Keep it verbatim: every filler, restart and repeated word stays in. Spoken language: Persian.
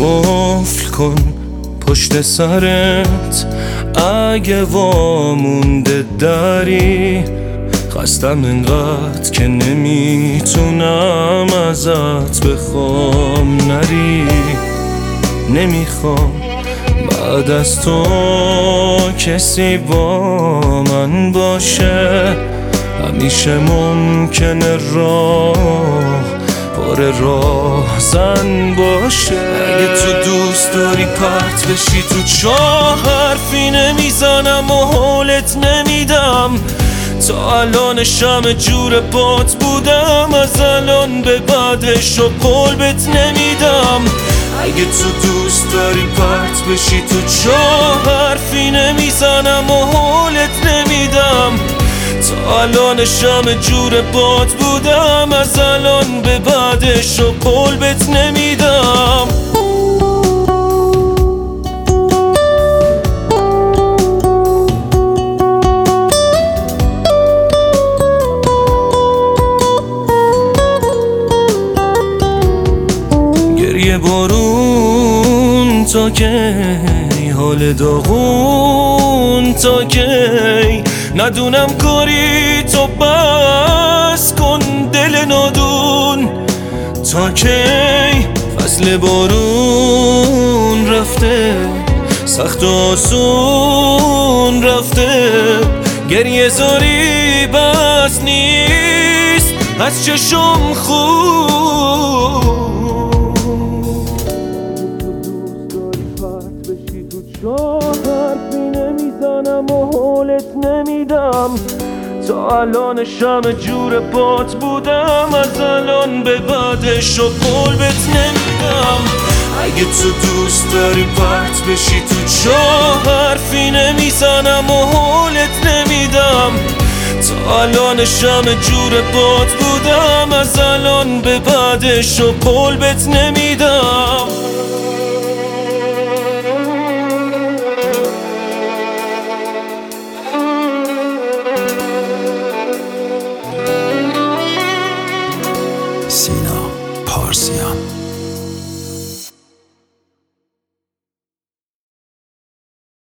قفل کن پشت سرت اگه وامونده داری، خستم انقدر که نمیتونم ازت بخوام نری. نمیخوام بعد از تو کسی با من باشه، همیشه ممکنه راه پر راهزن باشه. اگه تو دوست داری پرت بشی تو چاه، حرفی نمیزنم و حالت نمیدم. تا الان شمع جور بات بودم، از الان به بعدش و قول بهت نمیدم. اگه تو دوست داری پرت بشی تو چاه، حرفی نمیزنم و حالت نمیدم. تا الان شمع جور بات بودم، از الان به بعدش و قول بهت نمیدم. گریه بارون تا کی، حال داغون تا کی، ندونم کاری تو بس کن دل نادون تا کی. فصل بارون رفته، سخت و آسون رفته، گریه زاری بس نیست از چشم خون. حرفی نمیزنم و حالت نمیدم. تا الان شمع جور بات بودم، از الان به بعدش و قول بهت نمیدم. اگه تو دوست داری پرت بشی تو چاه، حرفی نمیزنم و حالت نمیدم. تا الان شمع جور بات بودم، از الان به بعدش و قول بهت نمیدم.